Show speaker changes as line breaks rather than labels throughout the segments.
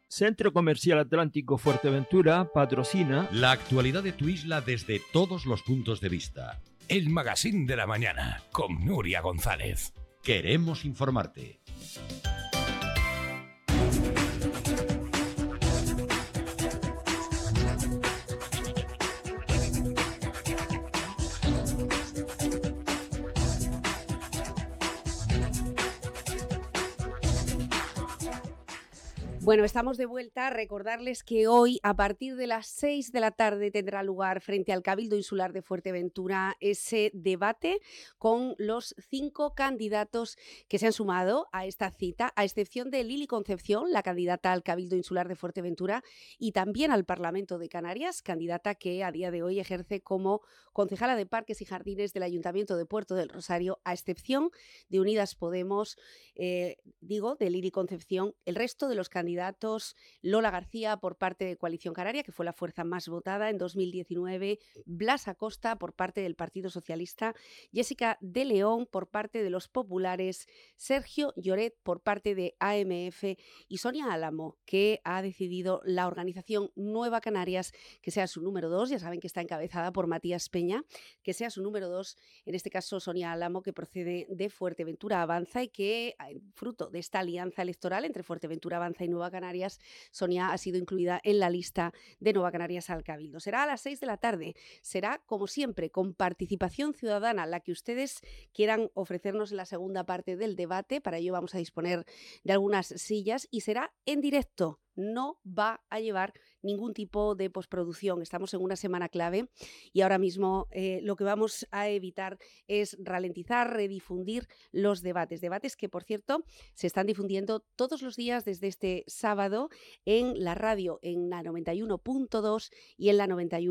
Centro Comercial Atlántico Fuerteventura patrocina
la actualidad de tu isla desde todos los puntos de vista.
El Magazín de la Mañana con Nuria González.
Queremos informarte.
Bueno, estamos de vuelta. Recordarles que hoy, a partir de las 6 de la tarde, tendrá lugar frente al Cabildo Insular de Fuerteventura ese debate con los 5 candidatos que se han sumado a esta cita, a excepción de Lili Concepción, la candidata al Cabildo Insular de Fuerteventura, y también al Parlamento de Canarias, candidata que a día de hoy ejerce como concejala de Parques y Jardines del Ayuntamiento de Puerto del Rosario, a excepción de Unidas Podemos, de Lili Concepción. El resto de los candidatos, Lola García por parte de Coalición Canaria, que fue la fuerza más votada en 2019, Blas Acosta por parte del Partido Socialista, Jessica de León por parte de los Populares, Sergio Lloret por parte de AMF y Sonia Álamo, que ha decidido la organización Nueva Canarias que sea su número 2, ya saben que está encabezada por Matías Peña, que sea su número 2, en este caso Sonia Álamo, que procede de Fuerteventura Avanza y que, fruto de esta alianza electoral entre Fuerteventura Avanza y Nueva Canarias, Sonia ha sido incluida en la lista de Nueva Canarias al Cabildo. Será a las 6 de la tarde, será como siempre con participación ciudadana, la que ustedes quieran ofrecernos en la segunda parte del debate. Para ello vamos a disponer de algunas sillas y será en directo. No va a llevar ningún tipo de postproducción. Estamos en una semana clave y ahora mismo lo que vamos a evitar es ralentizar, redifundir los debates que, por cierto, se están difundiendo todos los días desde este sábado en la radio, en la 91.2 y en la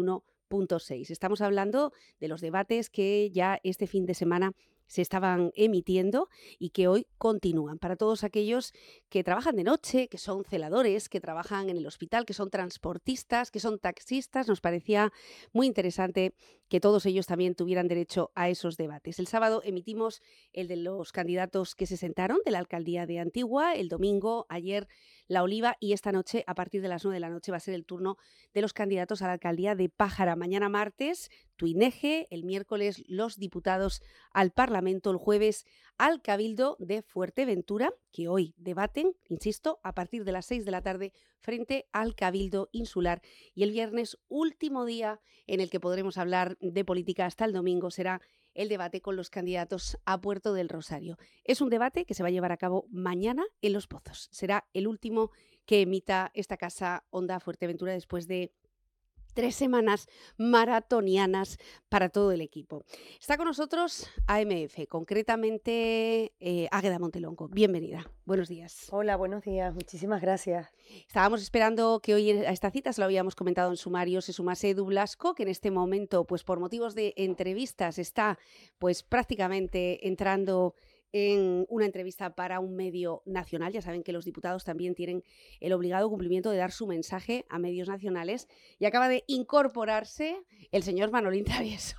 91.6. Estamos hablando de los debates que ya este fin de semana se estaban emitiendo y que hoy continúan. Para todos aquellos que trabajan de noche, que son celadores, que trabajan en el hospital, que son transportistas, que son taxistas, nos parecía muy interesante que todos ellos también tuvieran derecho a esos debates. El sábado emitimos el de los candidatos que se sentaron de la alcaldía de Antigua, el domingo, ayer La Oliva, y esta noche, a partir de las 9 de la noche, va a ser el turno de los candidatos a la alcaldía de Pájara. Mañana martes, Tuineje, el miércoles los diputados al Parlamento, el jueves al Cabildo de Fuerteventura, que hoy debaten, insisto, a partir de las 6 de la tarde frente al Cabildo Insular, y el viernes, último día en el que podremos hablar de política hasta el domingo, será el debate con los candidatos a Puerto del Rosario. Es un debate que se va a llevar a cabo mañana en Los Pozos. Será el último que emita esta casa Onda Fuerteventura después de 3 semanas maratonianas para todo el equipo. Está con nosotros AMF, concretamente Águeda Montelongo. Bienvenida, buenos días.
Hola, buenos días, muchísimas gracias.
Estábamos esperando que hoy a esta cita, se lo habíamos comentado en sumario, se sumase Edu Blasco, que en este momento, pues por motivos de entrevistas, está pues prácticamente entrando en una entrevista para un medio nacional. Ya saben que los diputados también tienen el obligado cumplimiento de dar su mensaje a medios nacionales, y acaba de incorporarse el señor Manolín Travieso.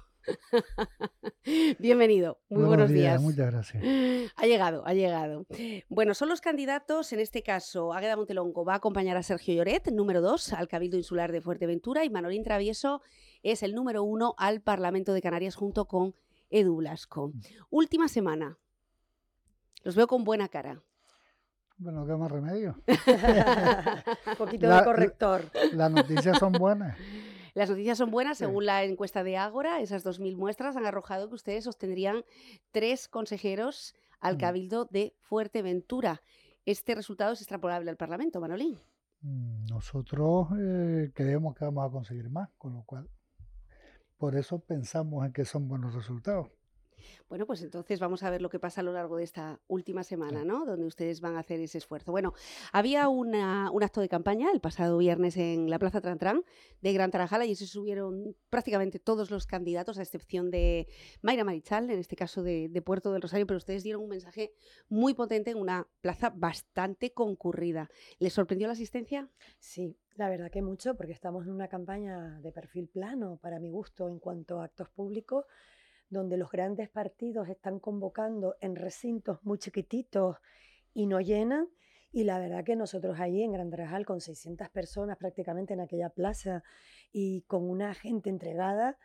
Bienvenido, muy buenos días.
Muchas gracias.
Ha llegado. Bueno, son los candidatos, en este caso, Águeda Montelongo va a acompañar a Sergio Lloret, número 2, al Cabildo Insular de Fuerteventura, y Manolín Travieso es el número 1 al Parlamento de Canarias junto con Edu Blasco. Última semana. Los veo con buena cara.
Bueno, ¿qué más remedio?
Un poquito de corrector.
Las noticias son buenas.
Las noticias son buenas, según la encuesta de Ágora. Esas 2.000 muestras han arrojado que ustedes obtendrían 3 consejeros al Cabildo de Fuerteventura. Este resultado es extrapolable al Parlamento, Manolín.
Nosotros creemos que vamos a conseguir más, con lo cual, por eso pensamos en que son buenos resultados.
Bueno, pues entonces vamos a ver lo que pasa a lo largo de esta última semana, ¿no? Donde ustedes van a hacer ese esfuerzo. Bueno, había un acto de campaña el pasado viernes en la Plaza Trantrán de Gran Tarajal, y se subieron prácticamente todos los candidatos, a excepción de Mayra Marichal, en este caso de Puerto del Rosario, pero ustedes dieron un mensaje muy potente en una plaza bastante concurrida. ¿Les sorprendió la asistencia?
Sí, la verdad que mucho, porque estamos en una campaña de perfil plano, para mi gusto, en cuanto a actos públicos, donde los grandes partidos están convocando en recintos muy chiquititos y no llenan, Y la verdad que nosotros allí en Gran Tarajal, con 600 personas prácticamente en aquella plaza y con una gente entregada,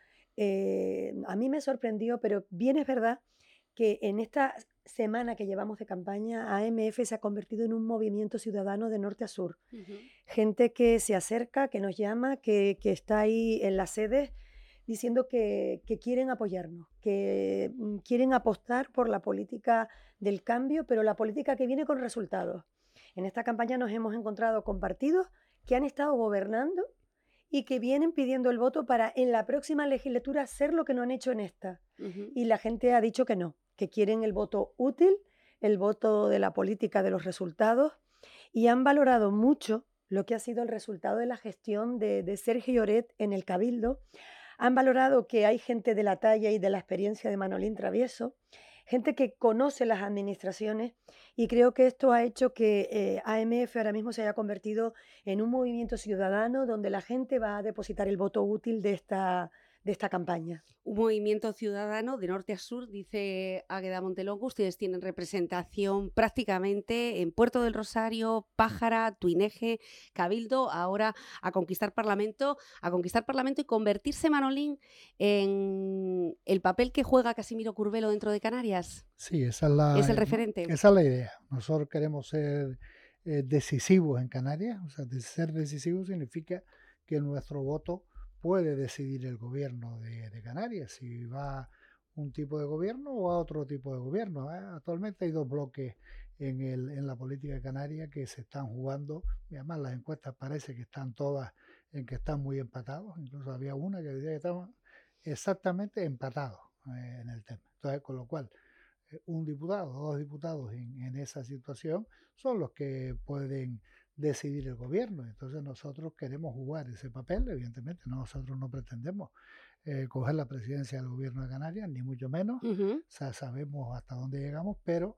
a mí me sorprendió, pero bien es verdad que en esta semana que llevamos de campaña, AMF se ha convertido en un movimiento ciudadano de norte a sur. Gente que se acerca, que nos llama, que está ahí en las sedes diciendo que quieren apoyarnos, que quieren apostar por la política del cambio, pero la política que viene con resultados. En esta campaña nos hemos encontrado con partidos que han estado gobernando y que vienen pidiendo el voto para en la próxima legislatura hacer lo que no han hecho en esta. Y la gente ha dicho que no, que quieren el voto útil, el voto de la política de los resultados, y han valorado mucho lo que ha sido el resultado de la gestión de Sergio Lloret en el Cabildo. Han valorado que hay gente de la talla y de la experiencia de Manolín Travieso, gente que conoce las administraciones, y creo que esto ha hecho que AMF ahora mismo se haya convertido en un movimiento ciudadano donde la gente va a depositar el voto útil de esta campaña.
Un movimiento ciudadano de norte a sur, dice Águeda Montelongo. Ustedes tienen representación prácticamente en Puerto del Rosario, Pájara, Tuineje, Cabildo, ahora a conquistar Parlamento y convertirse, Manolín, en el papel que juega Casimiro Curvelo dentro de Canarias.
Sí,
¿Es el referente?
Esa es la idea. Nosotros queremos ser decisivos en Canarias. O sea, ser decisivos significa que nuestro voto puede decidir el gobierno de Canarias, si va un tipo de gobierno o a otro tipo de gobierno. Actualmente hay dos bloques en la política de Canarias que se están jugando, y además las encuestas parece que están todas en que están muy empatados, incluso había una que decía que estaban exactamente empatados en el tema. Entonces, con lo cual, un diputado o dos diputados en esa situación son los que pueden decidir el gobierno. Entonces nosotros queremos jugar ese papel. Evidentemente nosotros no pretendemos coger la presidencia del gobierno de Canarias, ni mucho menos. O sea, sabemos hasta dónde llegamos, pero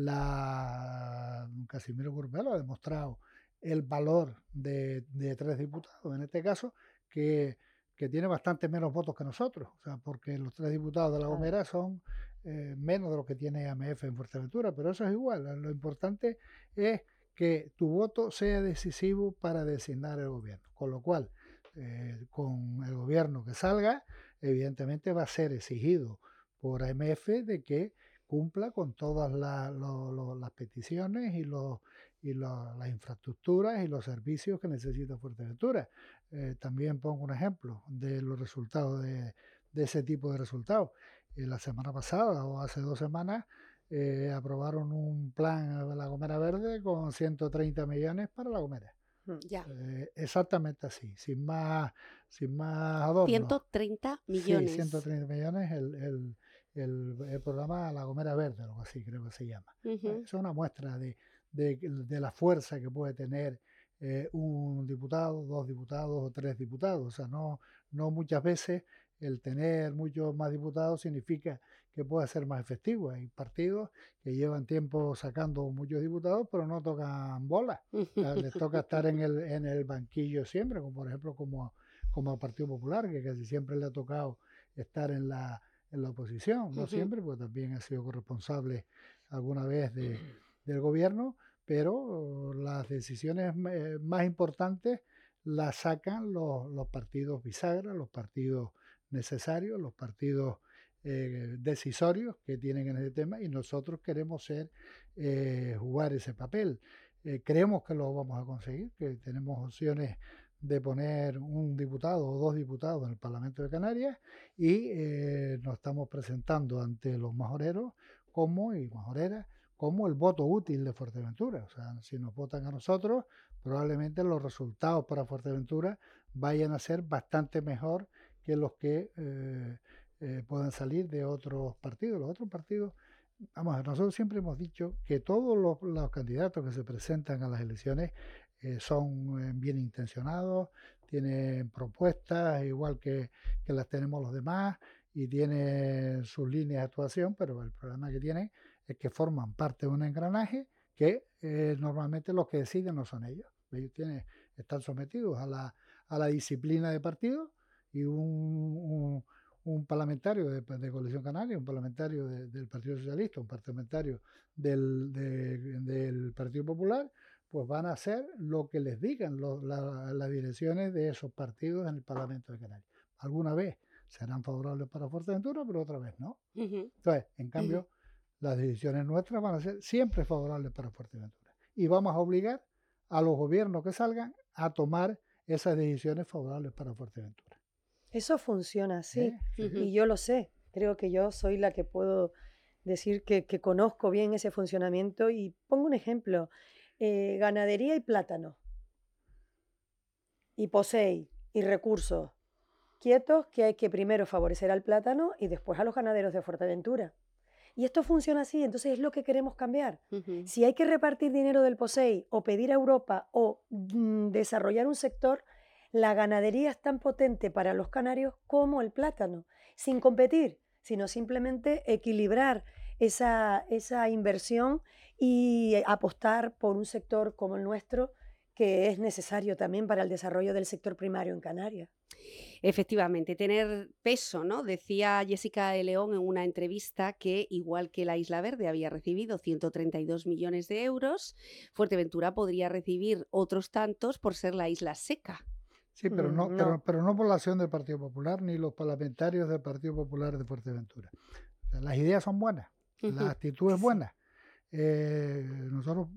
Casimiro Curvelo ha demostrado el valor de 3 diputados, en este caso, que tiene bastante menos votos que nosotros, o sea, porque los 3 diputados de La Gomera son menos de lo que tiene AMF en Fuerteventura, pero eso es igual. Lo importante es que tu voto sea decisivo para designar el gobierno, con lo cual, con el gobierno que salga, evidentemente va a ser exigido por AMF de que cumpla con todas las peticiones y las infraestructuras y los servicios que necesita Fuerteventura. También pongo un ejemplo de los resultados de ese tipo de resultados. La semana pasada o hace 2 semanas aprobaron un plan de La Gomera Verde con 130 millones para La Gomera.
Ya.
Exactamente así, sin más adorno.
130 millones.
Sí, 130 millones el programa La Gomera Verde, algo así creo que se llama. Es una muestra de la fuerza que puede tener un diputado, 2 diputados o 3 diputados. O sea, no muchas veces el tener muchos más diputados significa que pueda ser más efectivo. Hay partidos que llevan tiempo sacando muchos diputados, pero no tocan bola. Les toca estar en el banquillo siempre, como por ejemplo como al Partido Popular, que casi siempre le ha tocado estar en la oposición. No siempre, porque también ha sido corresponsable alguna vez del gobierno, pero las decisiones más importantes las sacan los partidos bisagra, los partidos necesarios, los partidos decisorios que tienen en ese tema, y nosotros queremos jugar ese papel. Creemos que lo vamos a conseguir, que tenemos opciones de poner un diputado o 2 diputados en el Parlamento de Canarias, y nos estamos presentando ante los majoreros y majoreras como el voto útil de Fuerteventura. O sea, si nos votan a nosotros, probablemente los resultados para Fuerteventura vayan a ser bastante mejor que los que puedan salir de otros partidos. Los otros partidos, nosotros siempre hemos dicho que todos los candidatos que se presentan a las elecciones son bien intencionados, tienen propuestas igual que las tenemos los demás, y tienen sus líneas de actuación, pero el problema que tienen es que forman parte de un engranaje que normalmente los que deciden no son ellos. Ellos están sometidos a la disciplina de partido, y un parlamentario de Coalición Canaria, un parlamentario del Partido Socialista, un parlamentario del Partido Popular, pues van a hacer lo que les digan las direcciones de esos partidos en el Parlamento de Canarias. Alguna vez serán favorables para Fuerteventura, pero otra vez no. Entonces, en cambio, las decisiones nuestras van a ser siempre favorables para Fuerteventura. Y vamos a obligar a los gobiernos que salgan a tomar esas decisiones favorables para Fuerteventura.
Eso funciona así, y yo lo sé. Creo que yo soy la que puedo decir que conozco bien ese funcionamiento. Y pongo un ejemplo: ganadería y plátano, y POSEI, y recursos. Quietos, que hay que primero favorecer al plátano y después a los ganaderos de Fuerteventura. Y esto funciona así, entonces es lo que queremos cambiar. Si hay que repartir dinero del POSEI o pedir a Europa o desarrollar un sector, la ganadería es tan potente para los canarios como el plátano, sin competir, sino simplemente equilibrar esa inversión y apostar por un sector como el nuestro, que es necesario también para el desarrollo del sector primario en Canarias.
Efectivamente, tener peso, ¿no? Decía Jessica de León en una entrevista que, igual que la Isla Verde había recibido 132 millones de euros, Fuerteventura podría recibir otros tantos por ser la isla seca.
Sí, pero no por la acción del Partido Popular ni los parlamentarios del Partido Popular de Fuerteventura. O sea, las ideas son buenas, la actitud es buena. Nosotros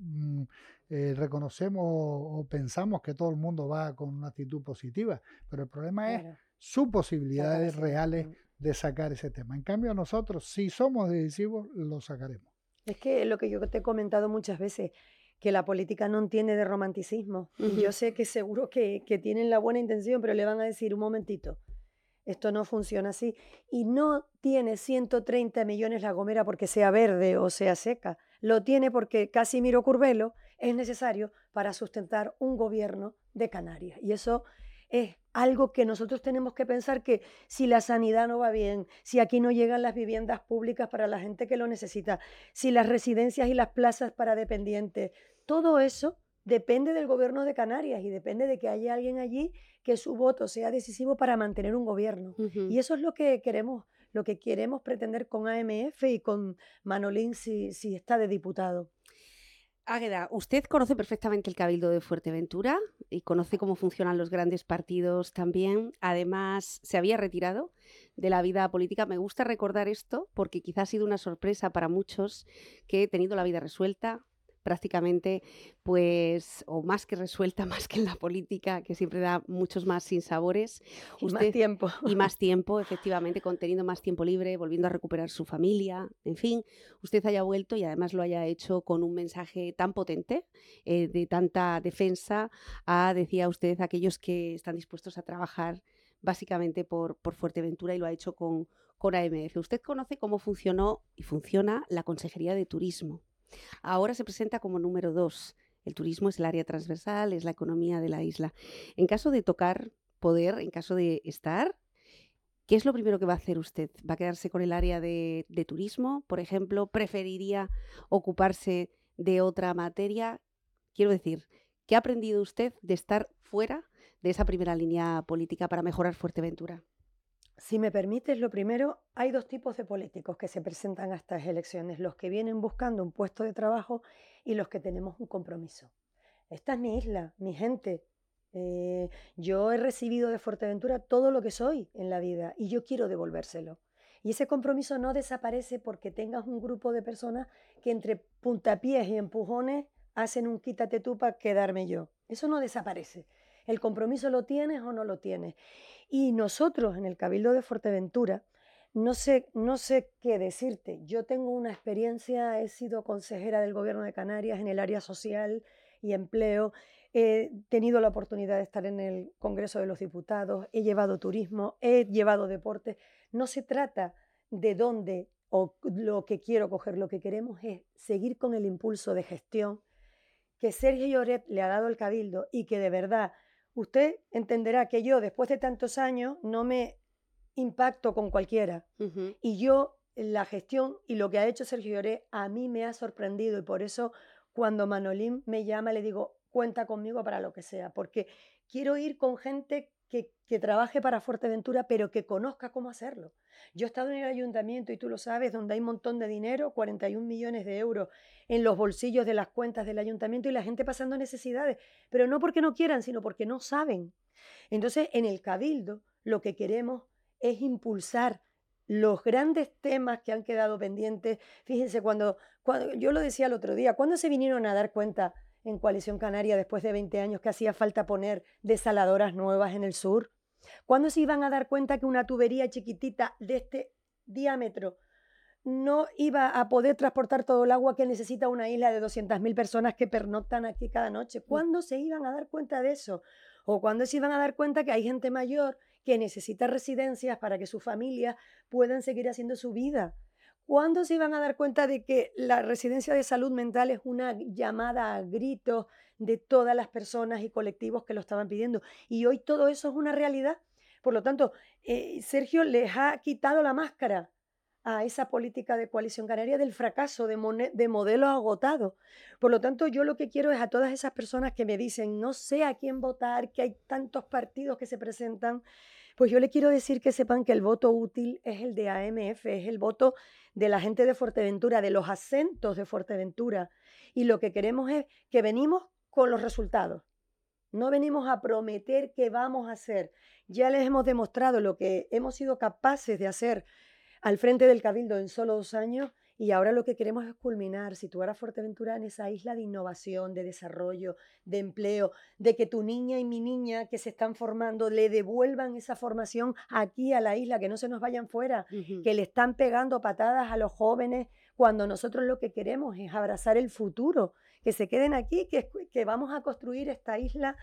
reconocemos o pensamos que todo el mundo va con una actitud positiva, pero el problema es sus posibilidades reales de sacar ese tema. En cambio, nosotros, si somos decisivos, lo sacaremos.
Es que lo que yo te he comentado muchas veces, que la política no entiende de romanticismo. Y yo sé que seguro que tienen la buena intención, pero le van a decir: un momentito, esto no funciona así. Y no tiene 130 millones La Gomera porque sea verde o sea seca. Lo tiene porque Casimiro Curbelo es necesario para sustentar un gobierno de Canarias. Y eso es algo que nosotros tenemos que pensar, que si la sanidad no va bien, si aquí no llegan las viviendas públicas para la gente que lo necesita, si las residencias y las plazas para dependientes, todo eso depende del gobierno de Canarias y depende de que haya alguien allí que su voto sea decisivo para mantener un gobierno. Y eso es lo que queremos pretender con AMF y con Manolín si está de diputado.
Águeda, usted conoce perfectamente el Cabildo de Fuerteventura y conoce cómo funcionan los grandes partidos también. Además, se había retirado de la vida política. Me gusta recordar esto porque quizás ha sido una sorpresa para muchos, que teniendo la vida resuelta, prácticamente, pues, o más que resuelta, más que en la política, que siempre da muchos más sinsabores.
Más tiempo.
Y más tiempo, efectivamente, teniendo más tiempo libre, volviendo a recuperar su familia, en fin, usted haya vuelto y además lo haya hecho con un mensaje tan potente, de tanta defensa decía usted, aquellos que están dispuestos a trabajar básicamente por Fuerteventura, y lo ha hecho con AMF. Usted conoce cómo funcionó y funciona la Consejería de Turismo. Ahora se presenta como número 2. El turismo es el área transversal, es la economía de la isla. En caso de tocar poder, en caso de estar, ¿qué es lo primero que va a hacer usted? ¿Va a quedarse con el área de turismo, por ejemplo? ¿Preferiría ocuparse de otra materia? Quiero decir, ¿qué ha aprendido usted de estar fuera de esa primera línea política para mejorar Fuerteventura?
Si me permites, lo primero, hay 2 tipos de políticos que se presentan a estas elecciones: los que vienen buscando un puesto de trabajo y los que tenemos un compromiso. Esta es mi isla, mi gente. Yo he recibido de Fuerteventura todo lo que soy en la vida y yo quiero devolvérselo. Y ese compromiso no desaparece porque tengas un grupo de personas que entre puntapiés y empujones hacen un quítate tú para quedarme yo. Eso no desaparece. El compromiso lo tienes o no lo tienes. Y nosotros en el Cabildo de Fuerteventura, no sé qué decirte. Yo tengo una experiencia, he sido consejera del Gobierno de Canarias en el área social y empleo, he tenido la oportunidad de estar en el Congreso de los Diputados, he llevado turismo, he llevado deporte. No se trata de dónde o lo que quiero coger, lo que queremos es seguir con el impulso de gestión que Sergio Lloret le ha dado al Cabildo, y que de verdad usted entenderá que yo, después de tantos años, no me impacto con cualquiera. Y yo, la gestión y lo que ha hecho Sergio Lloret a mí me ha sorprendido, y por eso cuando Manolín me llama le digo: cuenta conmigo para lo que sea, porque quiero ir con gente que trabaje para Fuerteventura, pero que conozca cómo hacerlo. Yo he estado en el ayuntamiento, y tú lo sabes, donde hay un montón de dinero, 41 millones de euros en los bolsillos de las cuentas del ayuntamiento, y la gente pasando necesidades, pero no porque no quieran, sino porque no saben. Entonces, en el Cabildo, lo que queremos es impulsar los grandes temas que han quedado pendientes. Fíjense, cuando yo lo decía el otro día, ¿cuándo se vinieron a dar cuenta en Coalición Canaria, después de 20 años, que hacía falta poner desaladoras nuevas en el sur? ¿Cuándo se iban a dar cuenta que una tubería chiquitita de este diámetro no iba a poder transportar todo el agua que necesita una isla de 200.000 personas que pernoctan aquí cada noche? ¿Cuándo se iban a dar cuenta de eso? ¿O cuándo se iban a dar cuenta que hay gente mayor que necesita residencias para que sus familias puedan seguir haciendo su vida? ¿Cuándo se iban a dar cuenta de que la residencia de salud mental es una llamada a gritos de todas las personas y colectivos que lo estaban pidiendo? Y hoy todo eso es una realidad. Por lo tanto, Sergio les ha quitado la máscara a esa política de Coalición Canaria del fracaso, de modelos agotados. Por lo tanto, yo lo que quiero es a todas esas personas que me dicen, no sé a quién votar, que hay tantos partidos que se presentan, pues yo le quiero decir que sepan que el voto útil es el de AMF, es el voto de la gente de Fuerteventura, de los acentos de Fuerteventura. Y lo que queremos es que venimos con los resultados. No venimos a prometer que vamos a hacer. Ya les hemos demostrado lo que hemos sido capaces de hacer al frente del Cabildo en solo 2 años, y ahora lo que queremos es culminar, situar a Fuerteventura en esa isla de innovación, de desarrollo, de empleo, de que tu niña y mi niña que se están formando le devuelvan esa formación aquí a la isla, que no se nos vayan fuera, que le están pegando patadas a los jóvenes, cuando nosotros lo que queremos es abrazar el futuro, que se queden aquí, que vamos a construir esta isla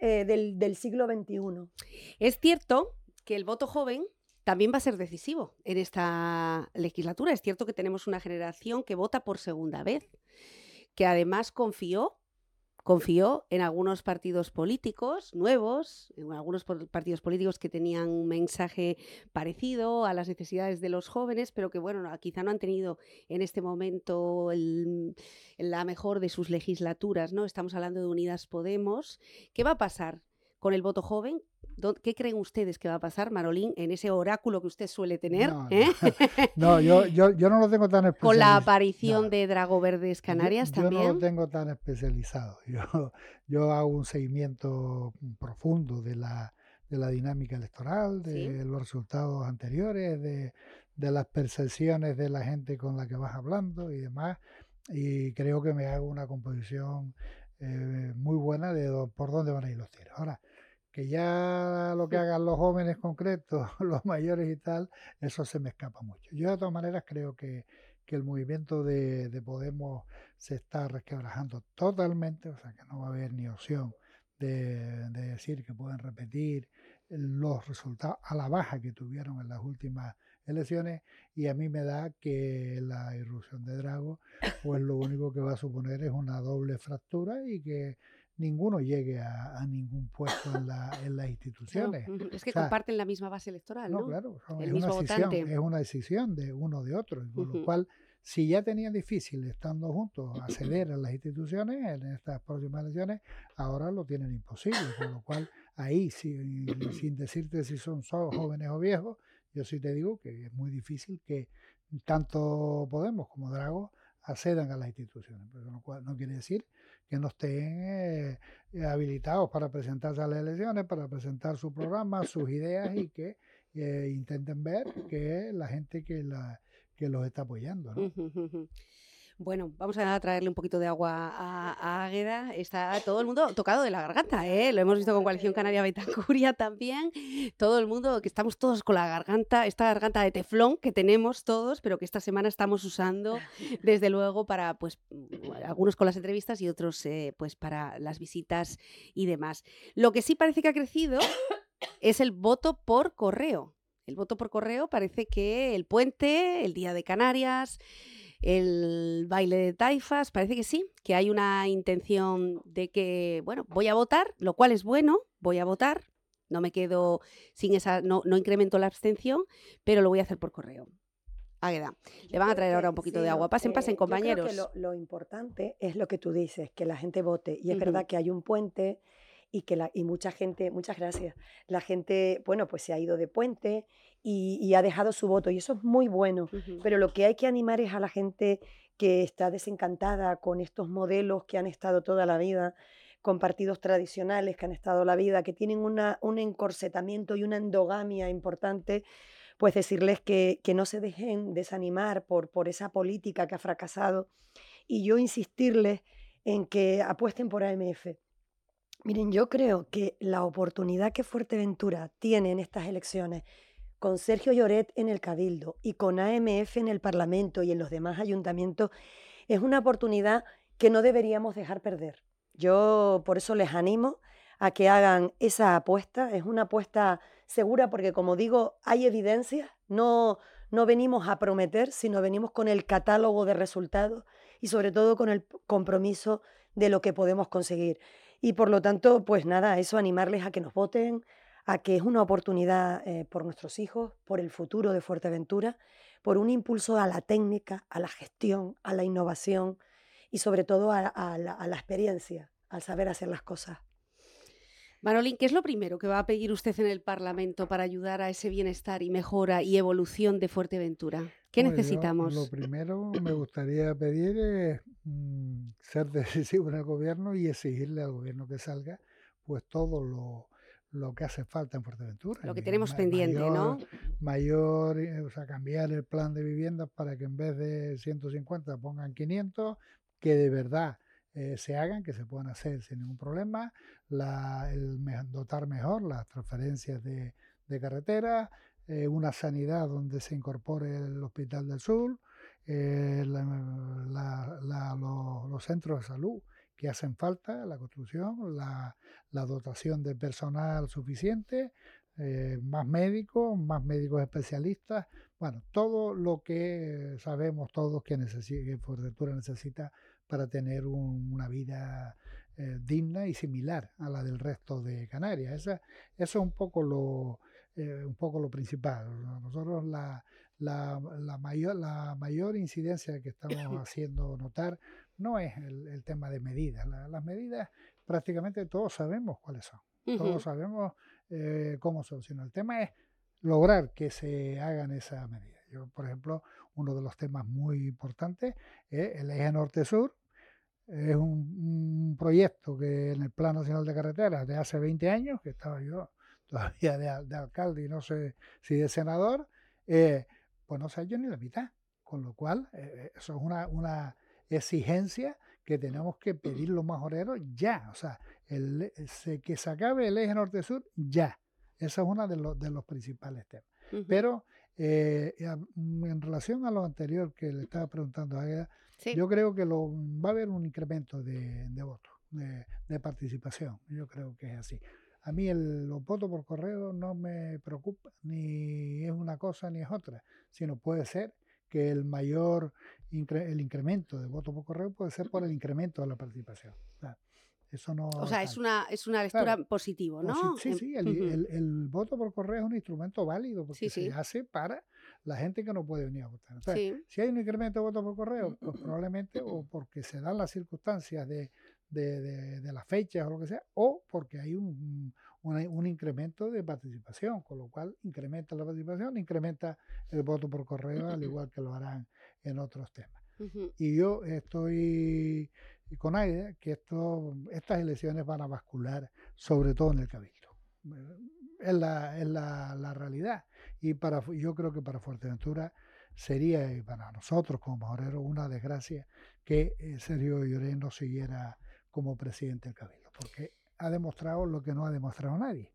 del siglo XXI.
Es cierto que el voto joven también va a ser decisivo en esta legislatura. Es cierto que tenemos una generación que vota por segunda vez, que además confió en algunos partidos políticos nuevos, en algunos partidos políticos que tenían un mensaje parecido a las necesidades de los jóvenes, pero que bueno, quizá no han tenido en este momento la mejor de sus legislaturas, ¿no? Estamos hablando de Unidas Podemos. ¿Qué va a pasar con el voto joven? ¿Qué creen ustedes que va a pasar, Manolín, en ese oráculo que usted suele tener?
No, yo no lo tengo tan especializado.
Con la aparición de Drago Verdes Canarias también.
Yo no lo tengo tan especializado. Yo hago un seguimiento profundo de la dinámica electoral, de los resultados anteriores, de las percepciones de la gente con la que vas hablando y demás. Y creo que me hago una composición muy buena de por dónde van a ir los tiros. Ahora, que ya lo que hagan los jóvenes concretos, los mayores y tal, eso se me escapa mucho. Yo de todas maneras creo que el movimiento de Podemos se está resquebrajando totalmente, o sea que no va a haber ni opción de decir que pueden repetir los resultados a la baja que tuvieron en las últimas elecciones, y a mí me da que la irrupción de Drago pues lo único que va a suponer es una doble fractura y que ninguno llegue a ningún puesto en las instituciones.
No, es que comparten la misma base electoral, ¿no?
No, claro,
es
una decisión de uno de otro, con lo cual, si ya tenían difícil estando juntos acceder a las instituciones en estas próximas elecciones, ahora lo tienen imposible, con lo cual ahí, sin decirte si son jóvenes o viejos, yo sí te digo que es muy difícil que tanto Podemos como Drago accedan a las instituciones, pero no quiere decir que no estén habilitados para presentarse a las elecciones, para presentar su programa, sus ideas, y que intenten ver que la gente que los está apoyando, ¿no?
Bueno, vamos a traerle un poquito de agua a Águeda. Está todo el mundo tocado de la garganta, ¿eh? Lo hemos visto con Coalición Canaria Betacuria también. Todo el mundo, que estamos todos con la garganta, esta garganta de teflón que tenemos todos, pero que esta semana estamos usando, desde luego, para, pues, algunos con las entrevistas y otros, pues, para las visitas y demás. Lo que sí parece que ha crecido es el voto por correo. El voto por correo parece que el puente, el Día de Canarias, el baile de taifas, parece que sí, que hay una intención de que, bueno, voy a votar, lo cual es bueno, voy a votar, no me quedo sin esa, no incremento la abstención, pero lo voy a hacer por correo. Águeda. Le van a traer ahora un poquito de agua. Pasen, compañeros.
Yo creo que lo importante es lo que tú dices, que la gente vote. Y es verdad que hay un puente y que mucha gente, muchas gracias, la gente, bueno, pues se ha ido de puente y ha dejado su voto y eso es muy bueno. Pero lo que hay que animar es a la gente que está desencantada con estos modelos que han estado toda la vida, con partidos tradicionales que han estado la vida, que tienen un encorsetamiento y una endogamia importante, pues decirles que no se dejen desanimar por esa política que ha fracasado y yo insistirles en que apuesten por AMF. Miren, yo creo que la oportunidad que Fuerteventura tiene en estas elecciones, con Sergio Lloret en el Cabildo y con AMF en el Parlamento y en los demás ayuntamientos, es una oportunidad que no deberíamos dejar perder. Yo por eso les animo a que hagan esa apuesta. Es una apuesta segura porque, como digo, hay evidencias. No venimos a prometer, sino venimos con el catálogo de resultados y sobre todo con el compromiso de lo que podemos conseguir. Y por lo tanto, pues nada, eso, animarles a que nos voten, a que es una oportunidad por nuestros hijos, por el futuro de Fuerteventura, por un impulso a la técnica, a la gestión, a la innovación y sobre todo a la experiencia, al saber hacer las cosas.
Manolín, ¿qué es lo primero que va a pedir usted en el Parlamento para ayudar a ese bienestar y mejora y evolución de Fuerteventura? ¿Qué necesitamos?
Lo primero me gustaría pedir es ser decisivo en el gobierno y exigirle al gobierno que salga pues todo lo que hace falta en Fuerteventura.
Lo que tenemos pendiente, ¿no?
O sea, cambiar el plan de viviendas para que en vez de 150 pongan 500, que de verdad se hagan, que se puedan hacer sin ningún problema, dotar mejor las transferencias de carretera, una sanidad donde se incorpore el Hospital del Sur, los centros de salud que hacen falta, la construcción, la dotación de personal suficiente, más médicos especialistas, bueno, todo lo que sabemos todos que Fuerteventura necesita para tener una vida digna y similar a la del resto de Canarias. Eso es un poco lo principal. Nosotros la mayor incidencia que estamos haciendo notar no es el tema de medidas. Las medidas prácticamente todos sabemos cuáles son. Todos sabemos cómo solucionar. El tema es lograr que se hagan esas medidas. Yo, por ejemplo, uno de los temas muy importantes es el eje norte-sur. Es un proyecto que en el Plan Nacional de Carreteras de hace 20 años, que estaba yo todavía de alcalde y no sé si de senador, pues no se ha hecho ni la mitad. Con lo cual, eso es una exigencia que tenemos que pedir los majoreros ya. O sea, que se acabe el eje norte-sur ya. Ese es uno de los principales temas. Pero en relación a lo anterior que le estaba preguntando a ella, sí, yo creo que va a haber un incremento de votos, de participación. Yo creo que es así. A mí los votos por correo no me preocupa, ni es una cosa ni es otra, sino puede ser que el incremento de votos por correo puede ser por el incremento de la participación. Eso no,
o sea, es una lectura, claro, positivo, ¿no?
Sí, el voto por correo es un instrumento válido porque se hace para la gente que no puede venir a votar. Entonces, si hay un incremento de votos por correo, pues probablemente o porque se dan las circunstancias de las fechas o lo que sea, o porque hay un incremento de participación, con lo cual incrementa la participación, incrementa el voto por correo, al igual que lo harán en otros temas. Y yo estoy con Aida que estas elecciones van a bascular sobre todo en el Cabildo. Es la realidad. Y yo creo que para Fuerteventura sería, y para nosotros como majoreros, una desgracia que Sergio Lloret no siguiera como presidente del Cabildo, porque ha demostrado lo que no ha demostrado nadie.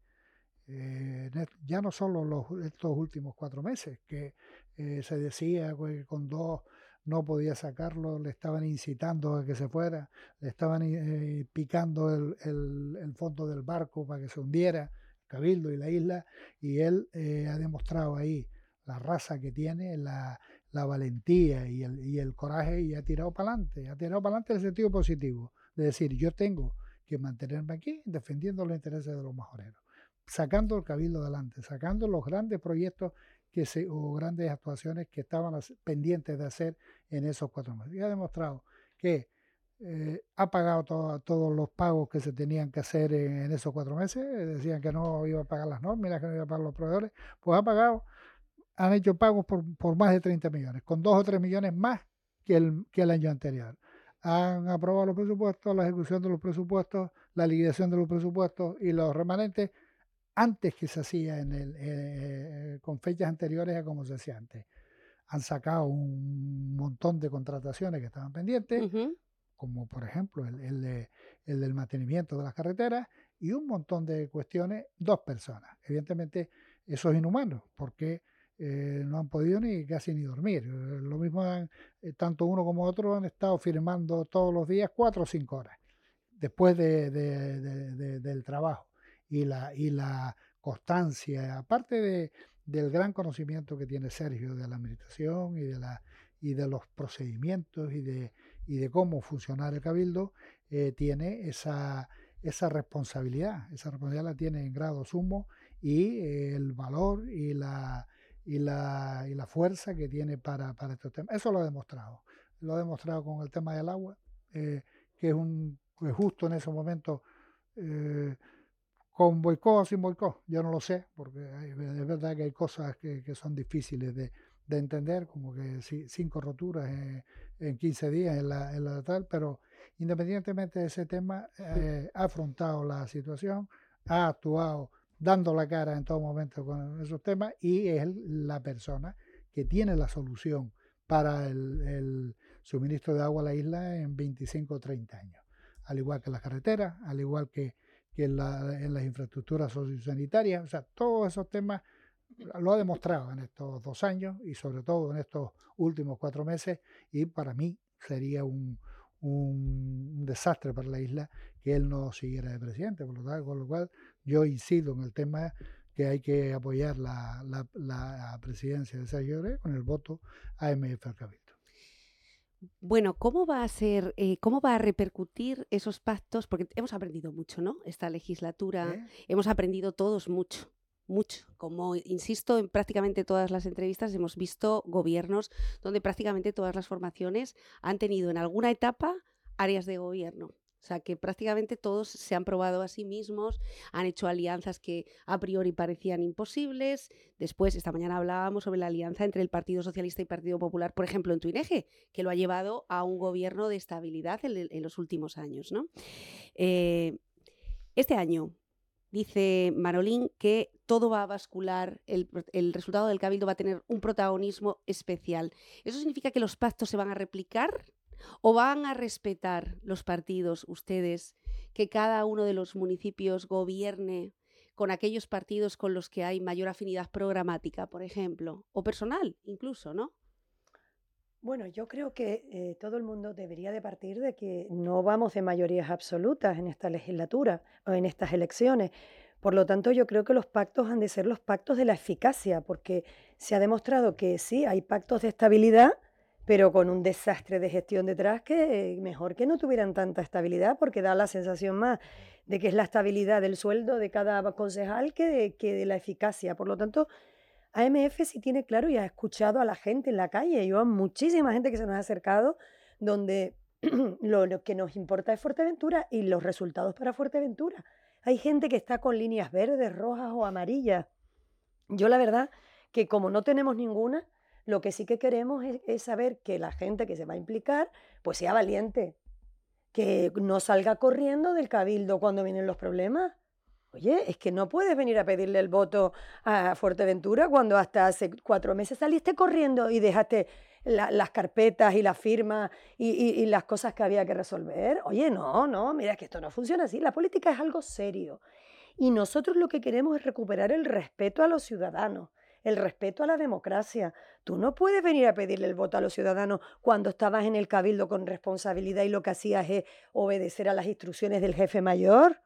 Ya no solo estos últimos 4 meses, que se decía que con 2 no podía sacarlo, le estaban incitando a que se fuera, le estaban picando el fondo del barco para que se hundiera, el Cabildo y la isla, y él ha demostrado ahí la raza que tiene, la valentía y el coraje, y ha tirado para adelante en el sentido positivo, de decir, yo tengo que mantenerme aquí defendiendo los intereses de los majoreros, sacando el Cabildo adelante, sacando los grandes proyectos o grandes actuaciones que estaban pendientes de hacer en esos 4 meses. Y ha demostrado que ha pagado todos los pagos que se tenían que hacer en esos 4 meses. Decían que no iba a pagar las nóminas, que no iba a pagar los proveedores. Pues han hecho pagos por más de 30 millones, con 2 o 3 millones más que el año anterior. Han aprobado los presupuestos, la ejecución de los presupuestos, la liquidación de los presupuestos y los remanentes antes que se hacía con fechas anteriores a como se hacía antes. Han sacado un montón de contrataciones que estaban pendientes, como por ejemplo el del mantenimiento de las carreteras, y un montón de cuestiones, 2 personas. Evidentemente eso es inhumano, porque no han podido casi ni dormir. Lo mismo tanto uno como otro han estado firmando todos los días 4 o 5 horas después del trabajo. Y la constancia, aparte del gran conocimiento que tiene Sergio de la administración y de los procedimientos y de cómo funcionar el Cabildo, tiene esa responsabilidad. Esa responsabilidad la tiene en grado sumo, y el valor y la fuerza que tiene para estos temas. Eso lo ha demostrado. Lo ha demostrado con el tema del agua, que es justo en ese momento, con boicot o sin boicot, yo no lo sé, porque es verdad que hay cosas que son difíciles de entender, como que 5 roturas en 15 días en la tal, pero independientemente de ese tema, ha afrontado la situación, ha actuado dando la cara en todo momento con esos temas, y es la persona que tiene la solución para el suministro de agua a la isla en 25 o 30 años. Al igual que las carreteras, al igual que en las infraestructuras sociosanitarias. O sea, todos esos temas lo ha demostrado en estos 2 años y sobre todo en estos últimos 4 meses, y para mí sería un desastre para la isla que él no siguiera de presidente. Por lo cual yo incido en el tema que hay que apoyar la presidencia de Sergio Lloret con el voto AMF al Cabildo.
Bueno, ¿cómo va a repercutir esos pactos? Porque hemos aprendido mucho, ¿no? Esta legislatura, hemos aprendido todos mucho. Como insisto, en prácticamente todas las entrevistas hemos visto gobiernos donde prácticamente todas las formaciones han tenido en alguna etapa áreas de gobierno. O sea, que prácticamente todos se han probado a sí mismos, han hecho alianzas que a priori parecían imposibles. Después, esta mañana hablábamos sobre la alianza entre el Partido Socialista y Partido Popular, por ejemplo, en Tuineje, que lo ha llevado a un gobierno de estabilidad en los últimos años, ¿no? Este año dice Manolín que todo va a bascular, el resultado del Cabildo va a tener un protagonismo especial. ¿Eso significa que los pactos se van a replicar? ¿O van a respetar los partidos, ustedes, que cada uno de los municipios gobierne con aquellos partidos con los que hay mayor afinidad programática, por ejemplo, o personal incluso, ¿no?
Bueno, yo creo que todo el mundo debería de partir de que no vamos de mayorías absolutas en esta legislatura o en estas elecciones. Por lo tanto, yo creo que los pactos han de ser los pactos de la eficacia, porque se ha demostrado que sí, hay pactos de estabilidad, pero con un desastre de gestión detrás que mejor que no tuvieran tanta estabilidad, porque da la sensación más de que es la estabilidad del sueldo de cada concejal que de la eficacia. Por lo tanto, AMF sí tiene claro y ha escuchado a la gente en la calle. Yo a muchísima gente que se nos ha acercado, donde lo que nos importa es Fuerteventura y los resultados para Fuerteventura. Hay gente que está con líneas verdes, rojas o amarillas. Yo la verdad que como no tenemos ninguna, lo que sí que queremos es saber que la gente que se va a implicar pues sea valiente, que no salga corriendo del Cabildo cuando vienen los problemas. Oye, es que no puedes venir a pedirle el voto a Fuerteventura cuando hasta hace 4 meses saliste corriendo y dejaste las carpetas y las firmas y las cosas que había que resolver. Oye, no, mira que esto no funciona así. La política es algo serio. Y nosotros lo que queremos es recuperar el respeto a los ciudadanos, el respeto a la democracia. Tú no puedes venir a pedirle el voto a los ciudadanos cuando estabas en el Cabildo con responsabilidad y lo que hacías es obedecer a las instrucciones del jefe mayor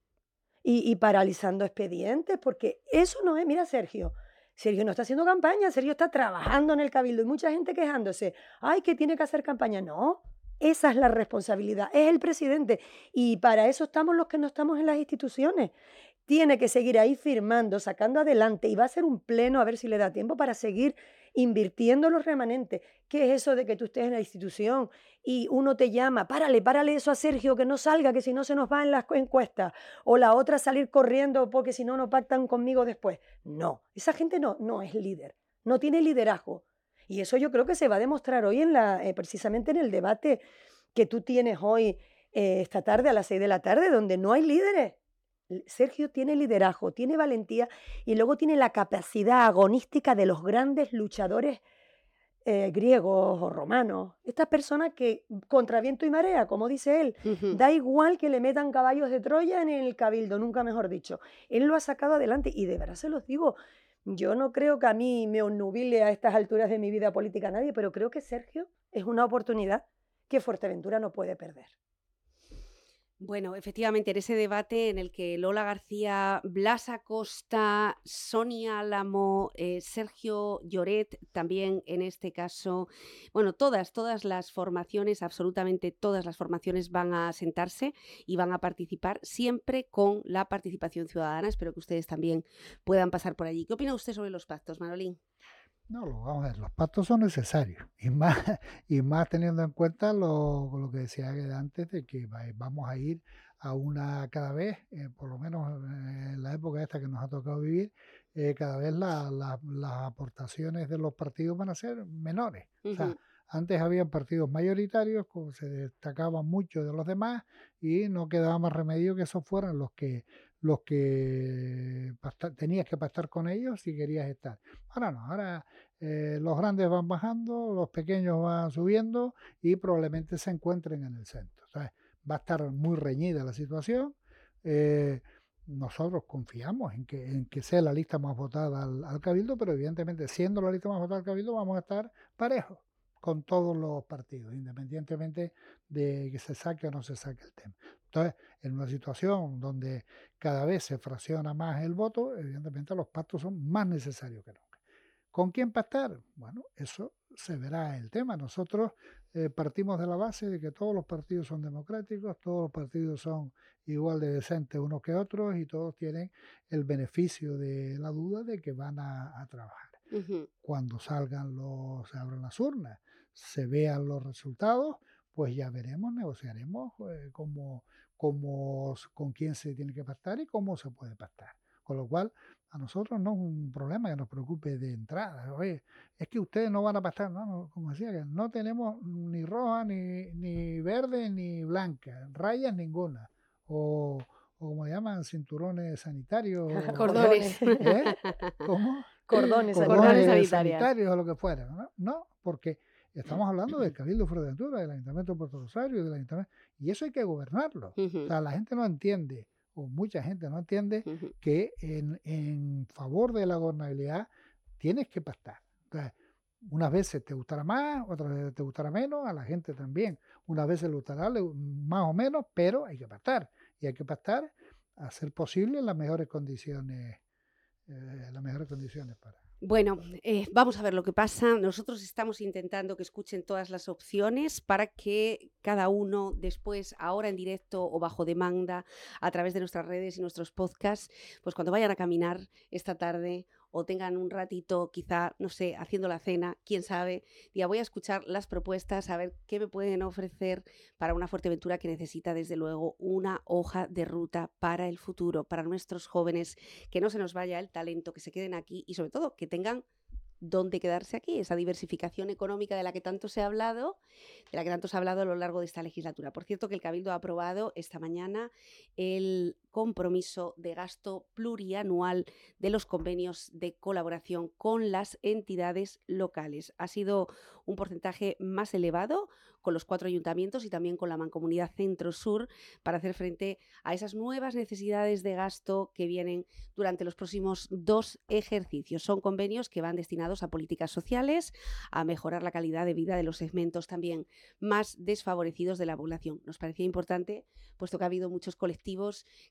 y paralizando expedientes, porque eso no es. Mira, Sergio no está haciendo campaña, Sergio está trabajando en el Cabildo y mucha gente quejándose. Ay, que tiene que hacer campaña. No, esa es la responsabilidad, es el presidente. Y para eso estamos los que no estamos en las instituciones. tiene que seguir ahí firmando, sacando adelante, y va a ser un pleno a ver si le da tiempo para seguir invirtiendo los remanentes. ¿Qué es eso de que tú estés en la institución y uno te llama, párale eso a Sergio, que no salga, que si no se nos va en las encuestas, o la otra salir corriendo porque si no, no pactan conmigo después? No, esa gente no es líder, no tiene liderazgo. Y eso yo creo que se va a demostrar hoy precisamente en el debate que tú tienes hoy, esta tarde a las 6 de la tarde, donde no hay líderes. Sergio tiene liderazgo, tiene valentía y luego tiene la capacidad agonística de los grandes luchadores griegos o romanos. Estas personas que contra viento y marea, como dice él, da igual que le metan caballos de Troya en el cabildo, nunca mejor dicho. Él lo ha sacado adelante y de verdad se los digo, yo no creo que a mí me obnubile a estas alturas de mi vida política nadie, pero creo que Sergio es una oportunidad que Fuerteventura no puede perder.
Bueno, efectivamente, en ese debate en el que Lola García, Blas Acosta, Sonia Álamo, Sergio Lloret, también en este caso, bueno, todas las formaciones, absolutamente todas las formaciones van a sentarse y van a participar, siempre con la participación ciudadana. Espero que ustedes también puedan pasar por allí. ¿Qué opina usted sobre los pactos, Manolín?
No, vamos a ver, los pactos son necesarios y más teniendo en cuenta lo que decía antes de que vamos a ir a una cada vez, por lo menos en la época esta que nos ha tocado vivir, cada vez las aportaciones de los partidos van a ser menores. O sea, antes habían partidos mayoritarios, se destacaban mucho de los demás y no quedaba más remedio que esos fueran los que tenías que pactar con ellos si querías estar. Ahora no, ahora los grandes van bajando, los pequeños van subiendo y probablemente se encuentren en el centro. O sea, va a estar muy reñida la situación. Nosotros confiamos en que sea la lista más votada al Cabildo, pero evidentemente siendo la lista más votada al Cabildo vamos a estar parejos con todos los partidos, independientemente de que se saque o no se saque el tema. Entonces, en una situación donde cada vez se fracciona más el voto, evidentemente los pactos son más necesarios que nunca. ¿Con quién pactar? Bueno, eso se verá el tema. Nosotros partimos de la base de que todos los partidos son democráticos, todos los partidos son igual de decentes unos que otros y todos tienen el beneficio de la duda de que van a trabajar. Cuando se abran las urnas, se vean los resultados, pues ya veremos, negociaremos con quién se tiene que pactar y cómo se puede pactar. Con lo cual, a nosotros no es un problema que nos preocupe de entrada. Oye, es que ustedes no van a pactar, no, como decía, que no tenemos ni roja, ni verde, ni blanca, rayas ninguna. O como le llaman, cinturones sanitarios.
Cordones.
¿Cómo?
Cordones sanitarios o lo que fuera. No, porque estamos hablando del Cabildo de Fuerteventura, del Ayuntamiento de Puerto Rosario, del Ayuntamiento, y eso hay que gobernarlo. O sea, la gente no entiende, o mucha gente no entiende, que en favor de la gobernabilidad tienes que pactar. Entonces, unas veces te gustará más, otras veces te gustará menos, a la gente también. Unas veces le gustará más o menos, pero hay que pactar. Y hay que pactar a ser posible en las mejores condiciones. Para...
Bueno, vamos a ver lo que pasa. Nosotros estamos intentando que escuchen todas las opciones para que cada uno después, ahora en directo o bajo demanda, a través de nuestras redes y nuestros podcasts, pues cuando vayan a caminar esta tarde o tengan un ratito, quizá, no sé, haciendo la cena, quién sabe, ya voy a escuchar las propuestas, a ver qué me pueden ofrecer para una Fuerteventura que necesita, desde luego, una hoja de ruta para el futuro, para nuestros jóvenes, que no se nos vaya el talento, que se queden aquí y, sobre todo, que tengan dónde quedarse aquí, esa diversificación económica de la que tanto se ha hablado, a lo largo de esta legislatura. Por cierto, que el Cabildo ha aprobado esta mañana el compromiso de gasto plurianual de los convenios de colaboración con las entidades locales. Ha sido un porcentaje más elevado con los 4 ayuntamientos y también con la Mancomunidad Centro-Sur para hacer frente a esas nuevas necesidades de gasto que vienen durante los próximos 2 ejercicios. Son convenios que van destinados a políticas sociales, a mejorar la calidad de vida de los segmentos también más desfavorecidos de la población. Nos parecía importante, puesto que ha habido muchos colectivos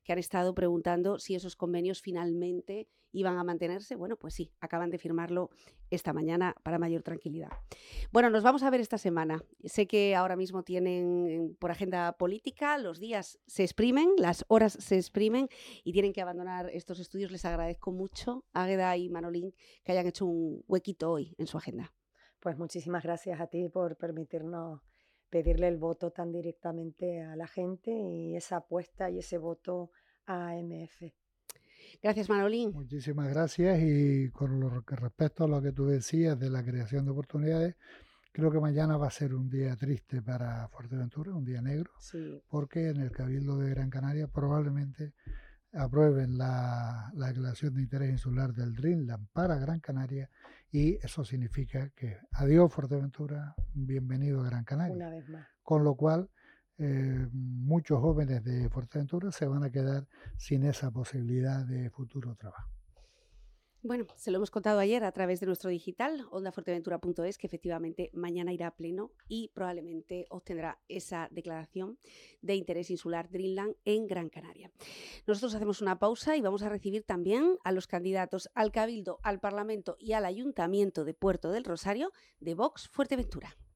que han estado preguntando si esos convenios finalmente iban a mantenerse. Bueno, pues sí, acaban de firmarlo esta mañana para mayor tranquilidad. Bueno, nos vamos a ver esta semana. Sé que ahora mismo tienen por agenda política, los días se exprimen, las horas se exprimen y tienen que abandonar estos estudios. Les agradezco mucho, Águeda y Manolín, que hayan hecho un huequito hoy en su agenda.
Pues muchísimas gracias a ti por permitirnos pedirle el voto tan directamente a la gente y esa apuesta y ese voto a AMF.
Gracias, Manolín.
Muchísimas gracias, y con lo que respecto a lo que tú decías de la creación de oportunidades, creo que mañana va a ser un día triste para Fuerteventura, un día negro,
Sí.
porque en el Cabildo de Gran Canaria probablemente aprueben la declaración de interés insular del Dreamland para Gran Canaria, y eso significa que adiós Fuerteventura, bienvenido a Gran Canaria.
Una vez más.
Con lo cual, muchos jóvenes de Fuerteventura se van a quedar sin esa posibilidad de futuro trabajo.
Bueno, se lo hemos contado ayer a través de nuestro digital, ondafuerteventura.es, que efectivamente mañana irá a pleno y probablemente obtendrá esa declaración de interés insular Dreamland en Gran Canaria. Nosotros hacemos una pausa y vamos a recibir también a los candidatos al Cabildo, al Parlamento y al Ayuntamiento de Puerto del Rosario de Vox Fuerteventura.